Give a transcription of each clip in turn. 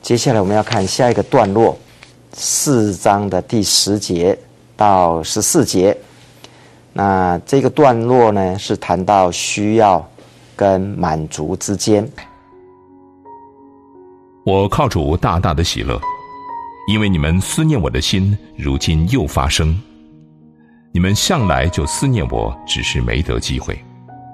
接下来我们要看下一个段落，4章的第10节到14节。那这个段落呢，是谈到需要跟满足之间。 我靠主大大的喜乐，因为你们思念我的心，如今又发生。你们向来就思念我，只是没得机会。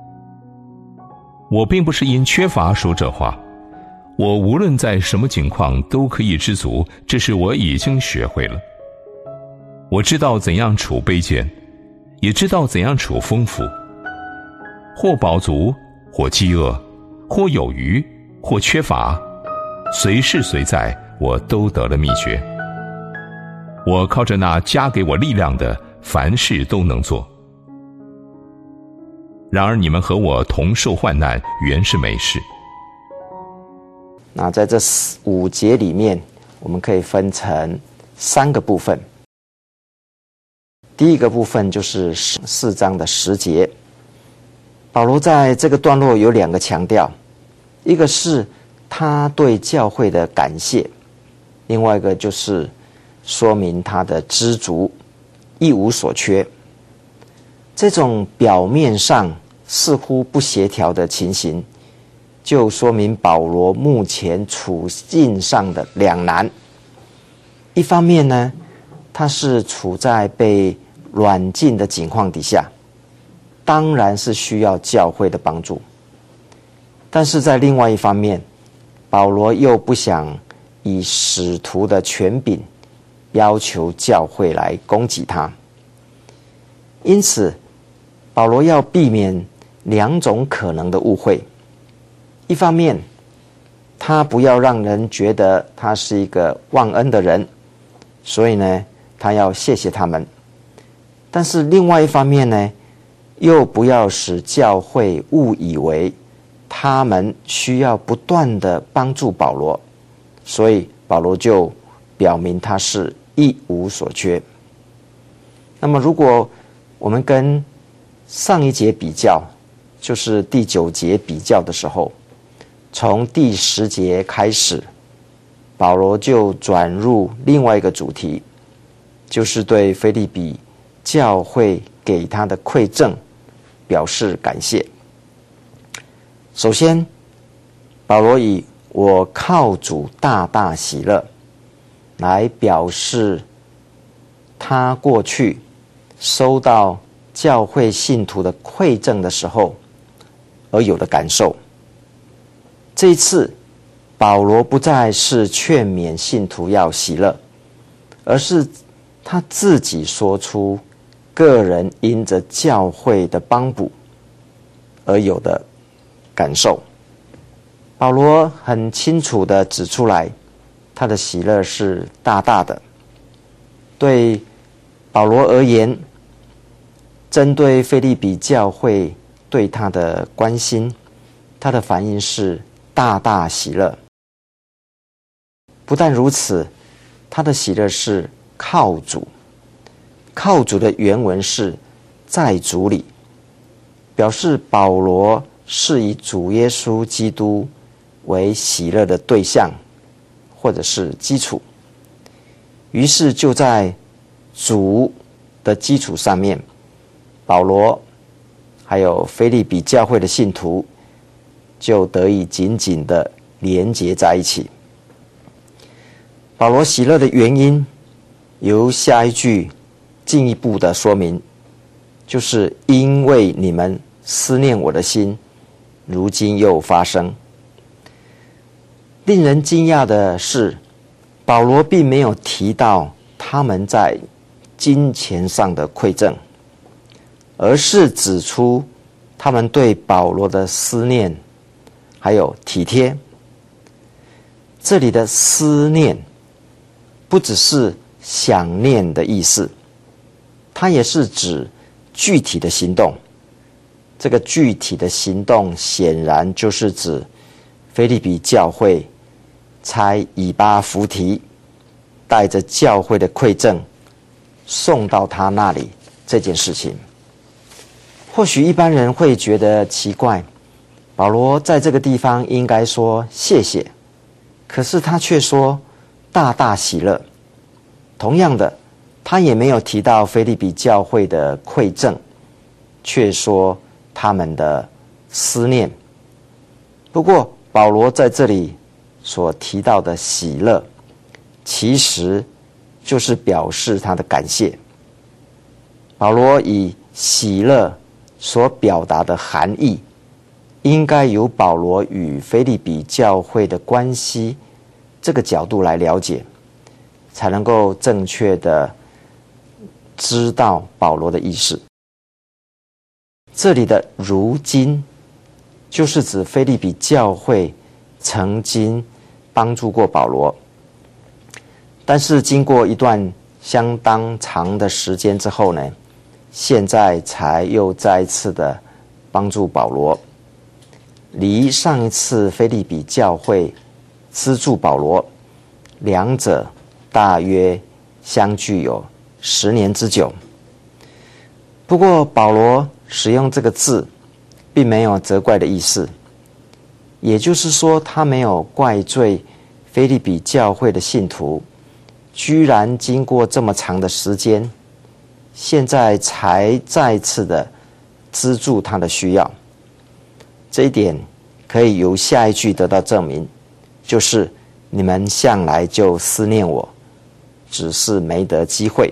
我并不是因缺乏说这话，我无论在什么境况都可以知足，这是我已经学会了。我知道怎样处卑贱，也知道怎样处丰富，或饱足，或饥饿，或有余，或缺乏，随事随在，我都得了秘诀。我靠着那加给我力量的，凡事都能做。然而你们和我同受患难，原是美事。 那在这5节里面，我们可以分成3个部分。第一个部分就是4章的10节。保罗在这个段落有2个强调，一个是他对教会的感谢，另外一个就是说明他的知足，一无所缺。这种表面上似乎不协调的情形，就说明保罗目前处境上的两难。一方面呢，他是处在被软禁的境况底下，当然是需要教会的帮助。但是在另外一方面，保罗又不想以使徒的权柄要求教会来供给他。因此，保罗要避免2种可能的误会。一方面，他不要让人觉得他是一个忘恩的人，所以呢，他要谢谢他们。但是另外一方面呢，又不要使教会误以为他们需要不断的帮助保罗，所以保罗就表明他是一无所缺。那么如果我们跟上一节比较，就是第9节比较的时候，从第10节开始，保罗就转入另外一个主题，就是对腓立比教会给他的馈赠表示感谢。首先，保罗以我靠主大大喜乐来表示他过去收到教会信徒的馈赠的时候而有的感受。这一次，保罗不再是劝勉信徒要喜乐，而是他自己说出个人因着教会的帮补而有的感受。保罗很清楚地指出来，他的喜乐是大大的。对保罗而言，针对腓立比教会对他的关心，他的反应是大大喜乐。不但如此，他的喜乐是靠主。靠主的原文是在主里，表示保罗是以主耶稣基督为喜乐的对象或者是基础。于是就在主的基础上面，保罗还有腓立比教会的信徒就得以紧紧的连结在一起。保罗喜乐的原因由下一句进一步的说明，就是因为你们思念我的心，如今又发生。令人惊讶的是，保罗并没有提到他们在金钱上的馈赠，而是指出他们对保罗的思念还有体贴。这里的思念不只是想念的意思，它也是指具体的行动。这个具体的行动显然就是指腓立比教会差以巴弗提带着教会的馈赠送到他那里这件事情。或许一般人会觉得奇怪，保罗在这个地方应该说谢谢， 可是他却说大大喜乐。同样的，他也没有提到腓立比教会的馈赠，却说他们的思念。不过保罗在这里所提到的喜乐，其实就是表示他的感谢。保罗以喜乐所表达的含义，应该由保罗与腓立比教会的关系这个角度来了解，才能够正确的知道保罗的意思。这里的如今就是指腓立比教会曾经帮助过保罗，但是经过一段相当长的时间之后呢，现在才又再一次的帮助保罗。离上一次腓立比教会资助保罗，两者大约相距有10年之久。不过保罗使用这个字并没有责怪的意思，也就是说他没有怪罪腓立比教会的信徒居然经过这么长的时间，现在才再次的资助他的需要。这一点可以由下一句得到证明，就是你们向来就思念我，只是没得机会。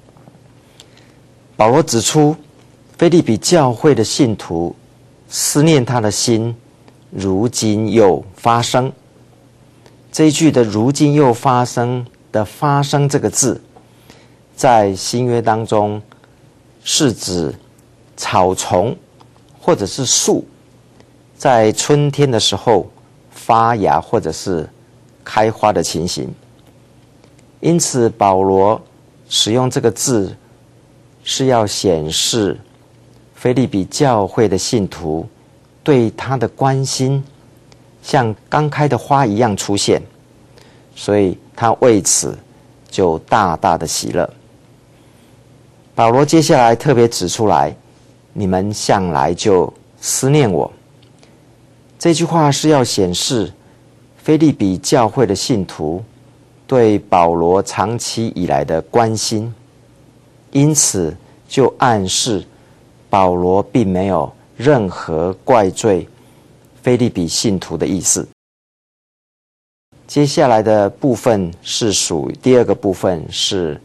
保罗指出，腓立比教会的信徒思念他的心，如今又发生。这一句的如今又发生的发生这个字，在新约当中是指草丛或者是树在春天的时候发芽或者是开花的情形。因此保罗使用这个字是要显示腓立比教会的信徒对他的关心像刚开的花一样出现，所以他为此就大大的喜乐。保罗接下来特别指出来，你们向来就思念我。这句话是要显示腓立比教会的信徒对保罗长期以来的关心，因此就暗示保罗并没有任何怪罪腓立比信徒的意思。接下来的部分是属于第二个部分，是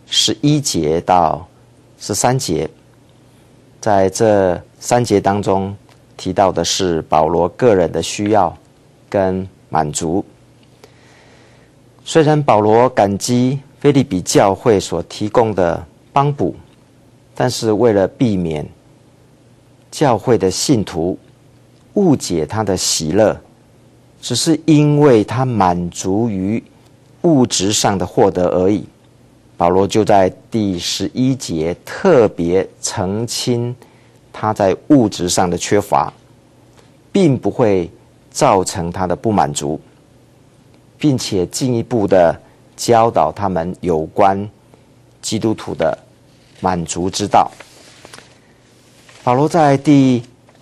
11节到13节。在这3节当中提到的是保罗个人的需要跟满足。虽然保罗感激腓立比教会所提供的帮补，但是为了避免教会的信徒误解他的喜乐只是因为他满足于物质上的获得而已，保罗就在第11节特别澄清他在物质上的缺乏并不会造成他的不满足，并且进一步的教导他们有关基督徒的满足之道。保罗在第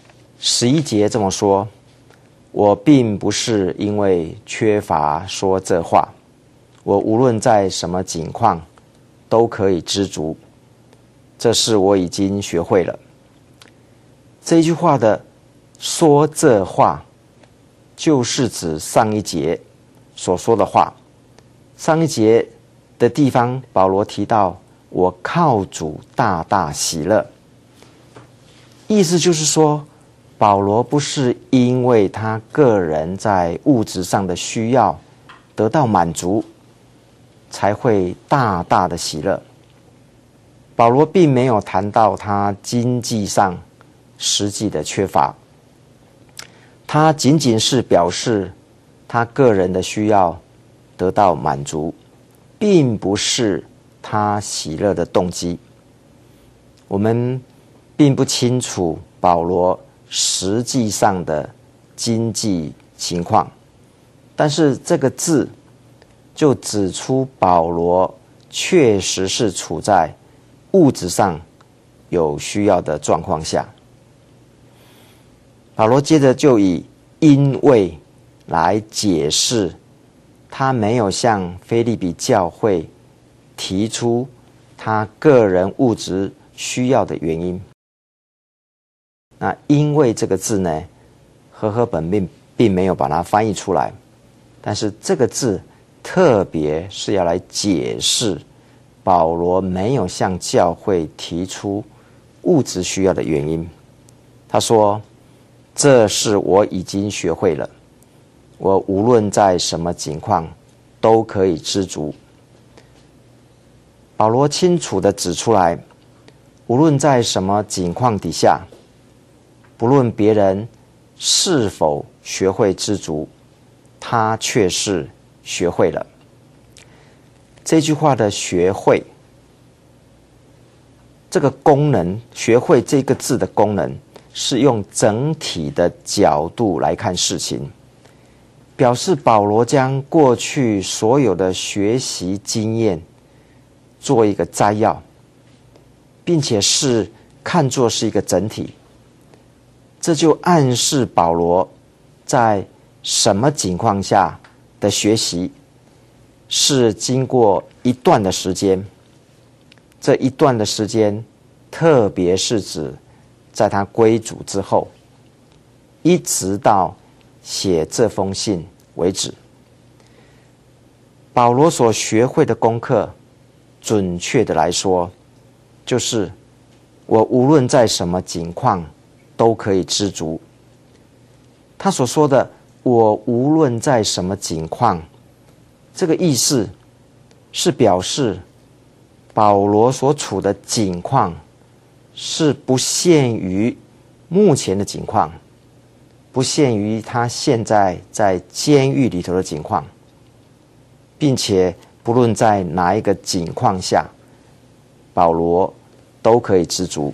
11节这么说，我并不是因为缺乏说这话，我无论在什么境况都可以知足，这是我已经学会了。这一句话的说这话就是指上一节所说的话。上一节的地方保罗提到我靠主大大喜乐，意思就是说保罗不是因为他个人在物质上的需要得到满足才会大大的喜乐。保罗并没有谈到他经济上实际的缺乏，他仅仅是表示他个人的需要得到满足，并不是他喜乐的动机。我们并不清楚保罗实际上的经济情况，但是这个字就指出保罗确实是处在物质上有需要的状况下。保罗接着就以因为来解释他没有向腓立比教会提出他个人物质需要的原因。那因为这个字呢，和合本并没有把它翻译出来，但是这个字特别是要来解释保罗没有向教会提出物质需要的原因。他说，这是我已经学会了，我无论在什么情况都可以知足。保罗清楚地指出来，无论在什么情况底下，不论别人是否学会知足，他却是学会了。这句话的学会，这个功能，学会这个字的功能，是用整体的角度来看事情，表示保罗将过去所有的学习经验做一个摘要，并且是看作是一个整体。这就暗示保罗在什么情况下的学习是经过一段的时间，这一段的时间特别是指在他归主之后，一直到写这封信为止。保罗所学会的功课，准确的来说，就是我无论在什么情况都可以知足。他所说的我无论在什么情况，这个意思是表示保罗所处的境况是不限于目前的境况，不限于他现在在监狱里头的境况，并且不论在哪一个境况下，保罗都可以知足。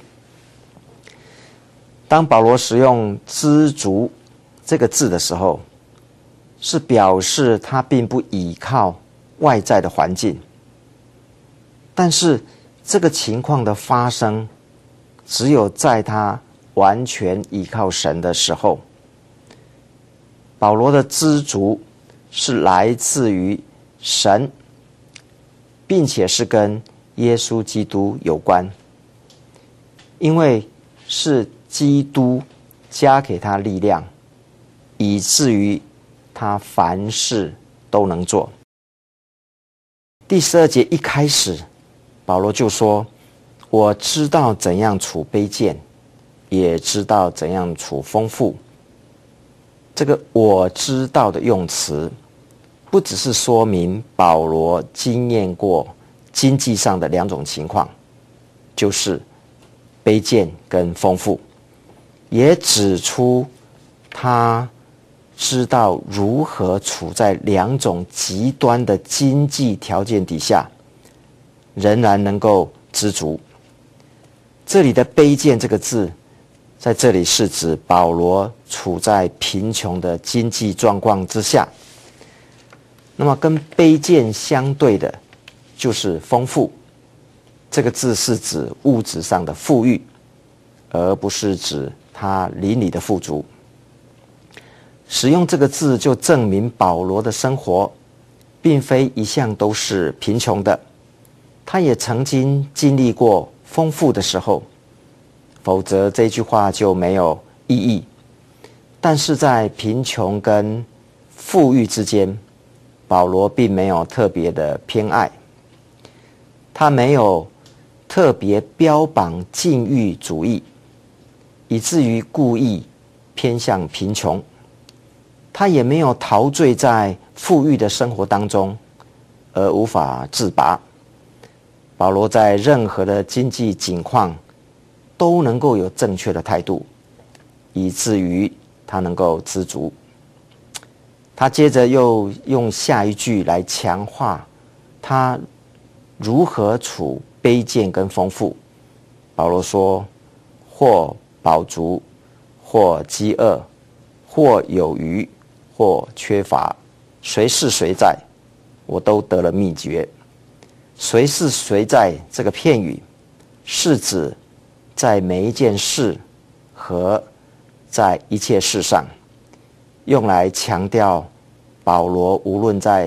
当保罗使用知足这个字的时候，是表示他并不依靠外在的环境，但是这个情况的发生，只有在他完全依靠神的时候。保罗的知足是来自于神，并且是跟耶稣基督有关，因为是基督加给他力量，以至于他凡事都能做。第12节一开始，保罗就说，我知道怎样处卑贱，也知道怎样处丰富。这个我知道的用词，不只是说明保罗经验过经济上的两种情况，就是卑贱跟丰富，也指出他知道如何处在两种极端的经济条件底下，仍然能够知足。这里的卑贱这个字，在这里是指保罗处在贫穷的经济状况之下。那么跟卑贱相对的就是丰富，这个字是指物质上的富裕，而不是指他邻里的富足。使用这个字就证明保罗的生活并非一向都是贫穷的，他也曾经经历过丰富的时候，否则这句话就没有意义。但是在贫穷跟富裕之间，保罗并没有特别的偏爱，他没有特别标榜禁欲主义，以至于故意偏向贫穷。他也没有陶醉在富裕的生活当中而无法自拔。保罗在任何的经济境况都能够有正确的态度，以至于他能够知足。他接着又用下一句来强化他如何处卑贱跟丰富。保罗说，或饱足，或饥饿，或有余，或缺乏，谁是谁在，我都得了秘诀。谁是谁在这个片语，是指在每一件事和在一切事上，用来强调保罗无论在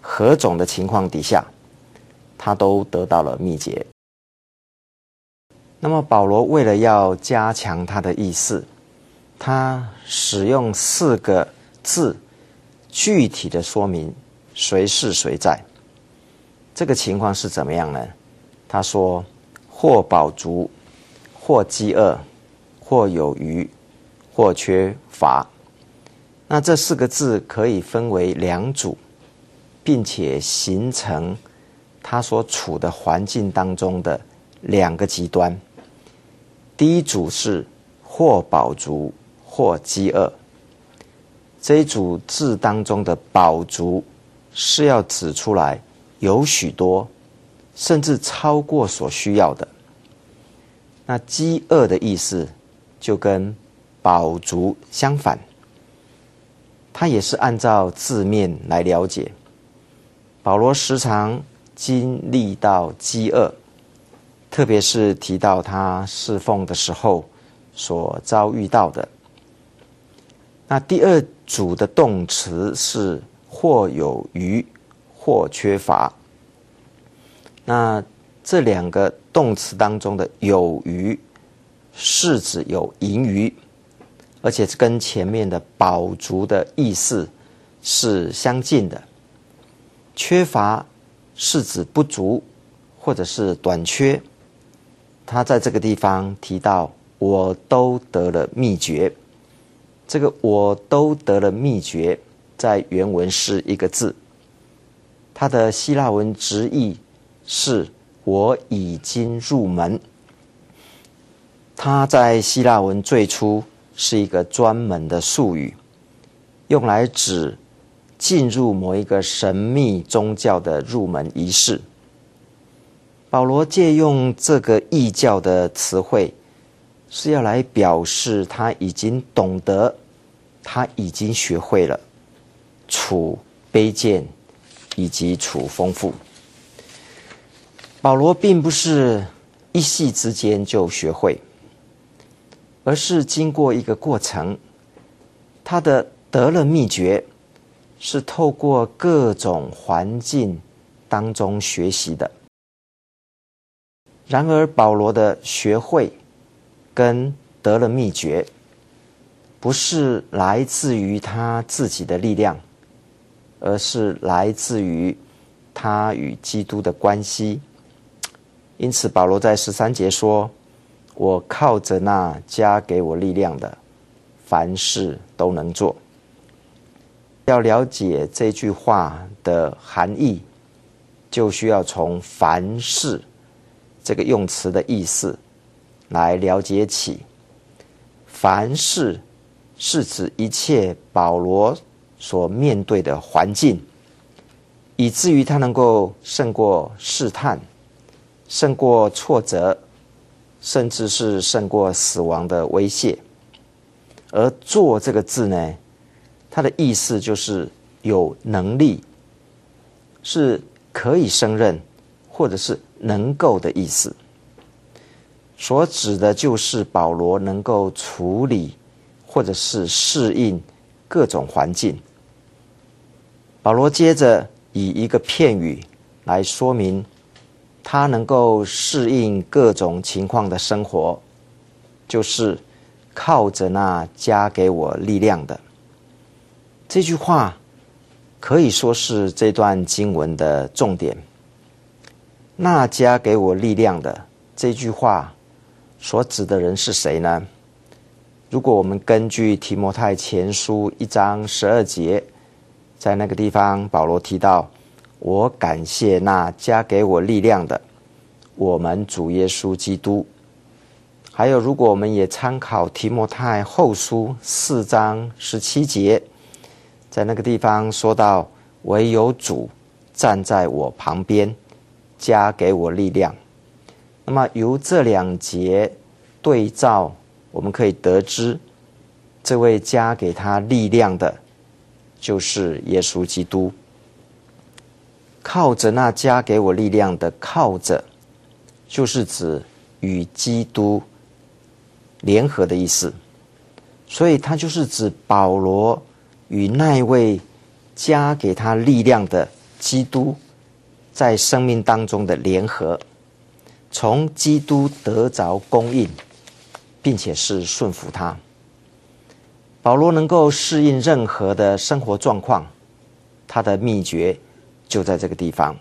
何种的情况底下，他都得到了秘诀。那么保罗为了要加强他的意思，他使用4个字具体的说明谁是谁在。这个情况是怎么样呢？他说或饱足，或饥饿，或有余，或缺乏。那这4个字可以分为2组，并且形成他所处的环境当中的2个极端。第一组是或饱足，或饥饿。这一组字当中的饱足是要指出来有许多，甚至超过所需要的。那饥饿的意思就跟饱足相反，它也是按照字面来了解。保罗时常经历到饥饿，特别是提到他侍奉的时候所遭遇到的。那第2组的动词是或有余，或缺乏。那这2个动词当中的有余是指有盈余，而且跟前面的饱足的意思是相近的。缺乏是指不足或者是短缺。他在这个地方提到我都得了秘诀，这个我都得了秘诀在原文是1个字，它的希腊文直译是我已经入门。它在希腊文最初是一个专门的术语，用来指进入某一个神秘宗教的入门仪式。保罗借用这个异教的词汇，是要来表示他已经懂得，他已经学会了处卑贱以及处丰富。保罗并不是一夕之间就学会，而是经过一个过程。他的得了秘诀是透过各种环境当中学习的。然而保罗的学会跟得了秘诀不是来自于他自己的力量，而是来自于他与基督的关系。因此保罗在13节说，我靠着那加给我力量的，凡事都能做。要了解这句话的含义，就需要从凡事这个用词的意思来了解起。凡事是指一切保罗所面对的环境，以至于他能够胜过试探，胜过挫折，甚至是胜过死亡的威胁。而做这个字呢，它的意思就是有能力，是可以胜任或者是能够的意思。所指的就是保罗能够处理或者是适应各种环境。保罗接着以一个片语来说明他能够适应各种情况的生活，就是靠着那加给我力量的。这句话可以说是这段经文的重点。那加给我力量的这句话所指的人是谁呢？如果我们根据提摩太前书1章12节，在那个地方保罗提到，我感谢那加给我力量的，我们主耶稣基督。还有如果我们也参考提摩太后书4章17节，在那个地方说到，唯有主站在我旁边，加给我力量。那么由这2节对照，我们可以得知，这位加给他力量的就是耶稣基督。靠着那加给我力量的靠着，就是指与基督联合的意思。所以它就是指保罗与那一位加给他力量的基督在生命当中的联合，从基督得着供应，并且是顺服他。保罗能够适应任何的生活状况，他的秘诀就在这个地方。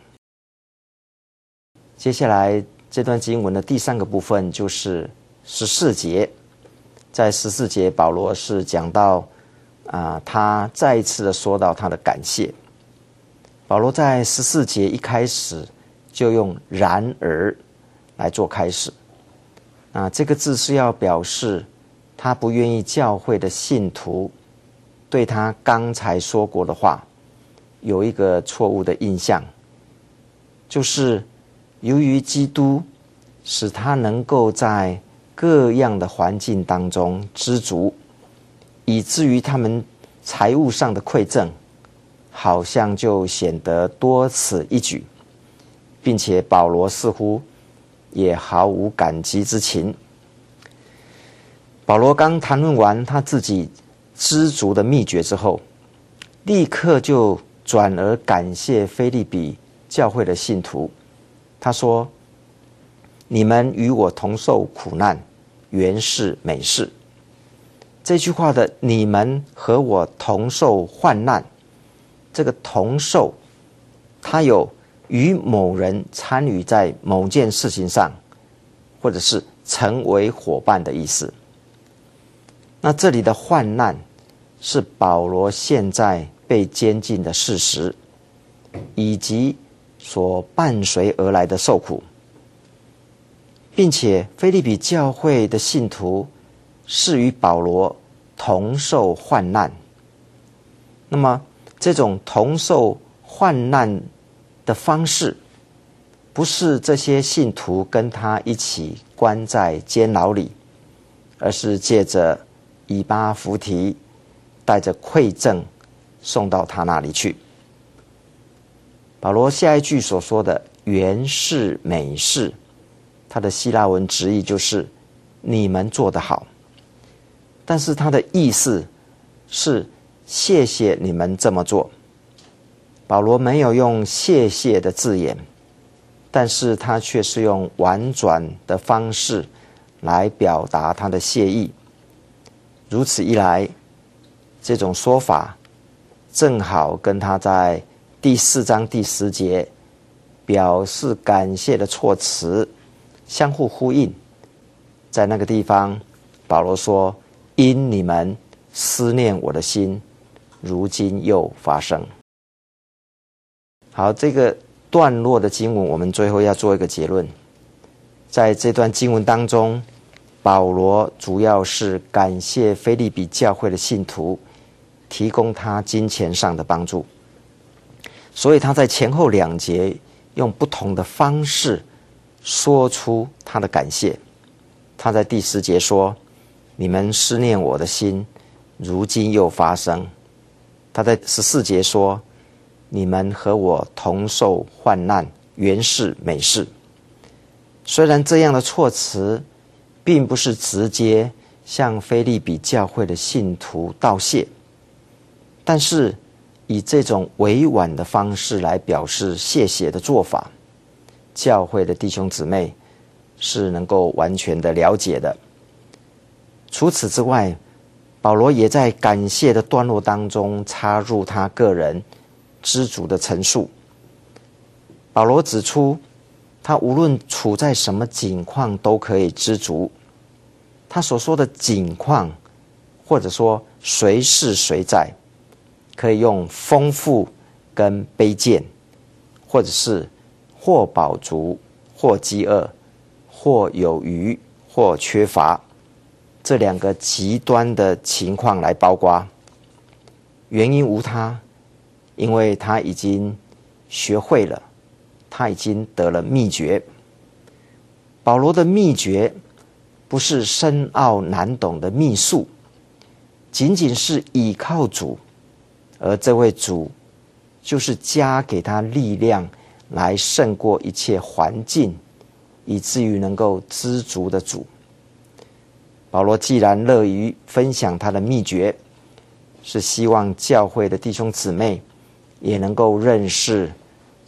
接下来这段经文的第3个部分就是14节，在14节保罗是讲到他再一次的说到他的感谢。保罗在14节一开始就用然而来做开始，这个字是要表示他不愿意教会的信徒对他刚才说过的话有一个错误的印象，就是由于基督使他能够在各样的环境当中知足，以至于他们财务上的馈赠好像就显得多此一举，并且保罗似乎也毫无感激之情。保罗刚谈论完他自己知足的秘诀之后，立刻就转而感谢腓立比教会的信徒。他说：你们与我同受苦难，原是美事。这句话的你们和我同受患难，这个同受，它有与某人参与在某件事情上，或者是成为伙伴的意思。那这里的患难是保罗现在被监禁的事实，以及所伴随而来的受苦，并且腓立比教会的信徒是与保罗同受患难。那么这种同受患难的方式，不是这些信徒跟他一起关在监牢里，而是借着以巴弗提带着馈赠送到他那里去。保罗下一句所说的原是美事，他的希腊文直译就是你们做得好，但是他的意思是谢谢你们这么做。保罗没有用谢谢的字眼，但是他却是用婉转的方式来表达他的谢意。如此一来，这种说法正好跟他在第4章第10节表示感谢的措辞相互呼应。在那个地方，保罗说：因你们思念我的心，如今又发生。好，这个段落的经文我们最后要做一个结论。在这段经文当中，保罗主要是感谢腓立比教会的信徒提供他金钱上的帮助，所以他在前后2节用不同的方式说出他的感谢。他在第10节说：你们思念我的心，如今又发生。他在14节说：你们和我同受患难，原是美事。虽然这样的措辞并不是直接向腓立比教会的信徒道谢，但是以这种委婉的方式来表示谢谢的做法，教会的弟兄姊妹是能够完全的了解的。除此之外，保罗也在感谢的段落当中插入他个人知足的陈述。保罗指出，他无论处在什么境况都可以知足。他所说的境况，或者说随是随在，可以用丰富跟卑贱，或者是或饱足或饥饿，或有余或缺乏，这2个极端的情况来包括。原因无他，因为他已经学会了，他已经得了秘诀。保罗的秘诀不是深奥难懂的秘术，仅仅是倚靠主，而这位主就是加给他力量来胜过一切环境，以至于能够知足的主。保罗既然乐于分享他的秘诀，是希望教会的弟兄姊妹也能够认识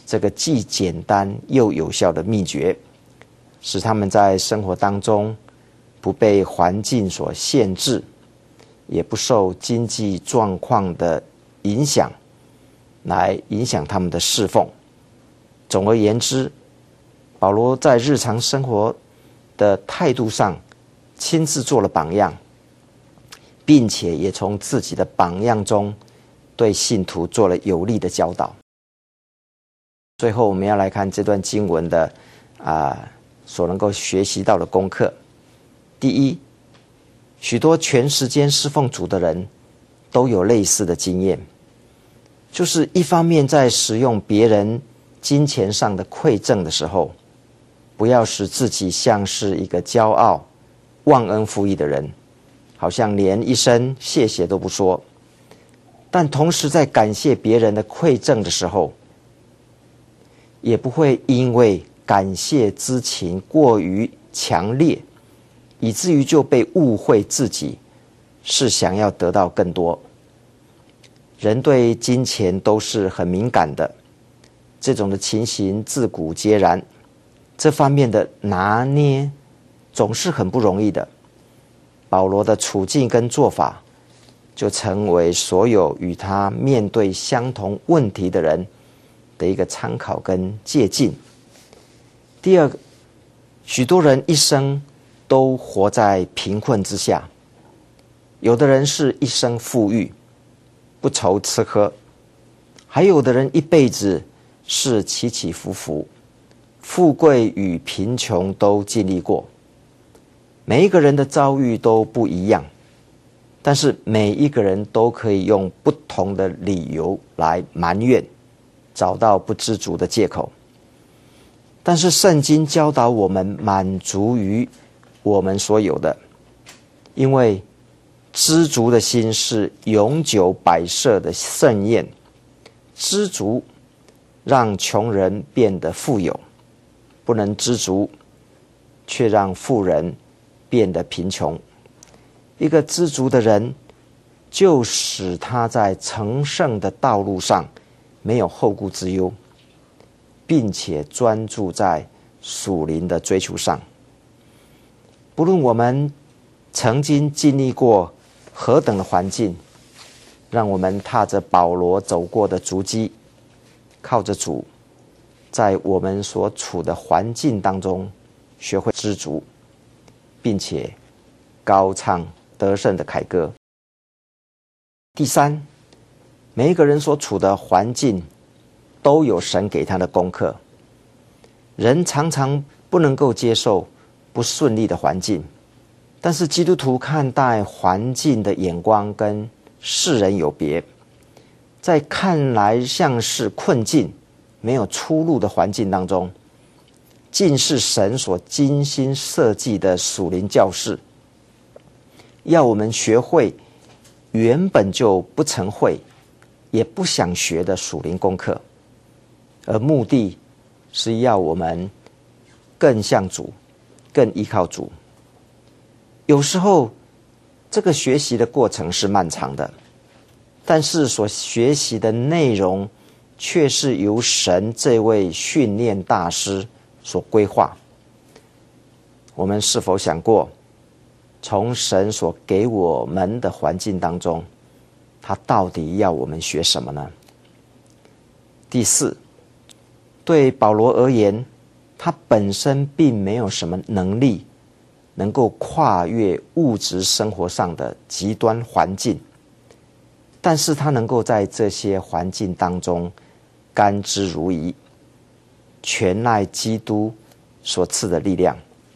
这个既简单又有效的秘诀，使他们在生活当中不被环境所限制，也不受经济状况的影响来影响他们的侍奉。总而言之，保罗在日常生活的态度上亲自做了榜样，并且也从自己的榜样中对信徒做了有力的教导。最后我们要来看这段经文的所能够学习到的功课。第一，许多全时间侍奉主的人都有类似的经验，就是一方面在使用别人金钱上的馈赠的时候，不要使自己像是一个骄傲、忘恩负义的人，好像连一声谢谢都不说。但同时在感谢别人的馈赠的时候，也不会因为感谢之情过于强烈，以至于就被误会自己是想要得到更多。人对金钱都是很敏感的，这种的情形自古皆然，这方面的拿捏总是很不容易的。保罗的处境跟做法就成为所有与他面对相同问题的人的一个参考跟借鉴。第二个，许多人一生都活在贫困之下，有的人是一生富裕，不愁吃喝，还有的人一辈子是起起伏伏，富贵与贫穷都经历过。每一个人的遭遇都不一样，但是每一个人都可以用不同的理由来埋怨，找到不知足的借口。但是圣经教导我们满足于我们所有的，因为知足的心是永久摆设的盛宴。知足让穷人变得富有，不能知足却让富人变得贫穷。一个知足的人，就使他在成圣的道路上没有后顾之忧，并且专注在属灵的追求上。不论我们曾经经历过何等的环境，让我们踏着保罗走过的足迹，靠着主，在我们所处的环境当中学会知足，并且高唱得胜的凯歌。第三，每一个人所处的环境都有神给他的功课。人常常不能够接受不顺利的环境，但是基督徒看待环境的眼光跟世人有别。在看来像是困境、没有出路的环境当中，竟是神所精心设计的属灵教室，要我们学会原本就不曾会也不想学的属灵功课，而目的是要我们更像主，更依靠主。有时候这个学习的过程是漫长的，但是所学习的内容却是由神这位训练大师所规划。我们是否想过，从神所给我们的环境当中，他到底要我们学什么呢？第四，对保罗而言，他本身并没有什么能力能够跨越物质生活上的极端环境，但是他能够在这些环境当中甘之如饴，全赖基督所赐的力量。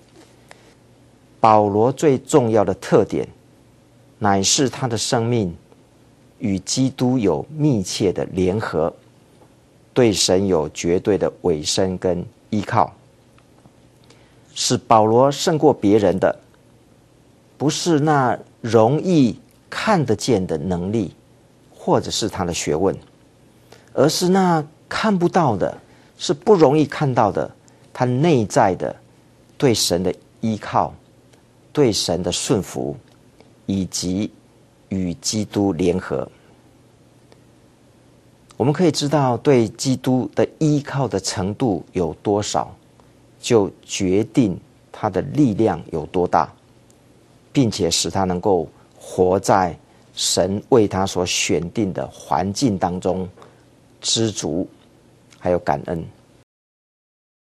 保罗最重要的特点，乃是他的生命与基督有密切的联合，对神有绝对的委身跟依靠。使保罗胜过别人的，不是那容易看得见的能力，或者是他的学问，而是那看不到的，是不容易看到的，他内在的对神的依靠，对神的顺服，以及与基督联合。 我们可以知道对基督的依靠的程度有多少，就决定他的力量有多大，并且使他能够活在神为他所选定的环境当中，知足还有感恩。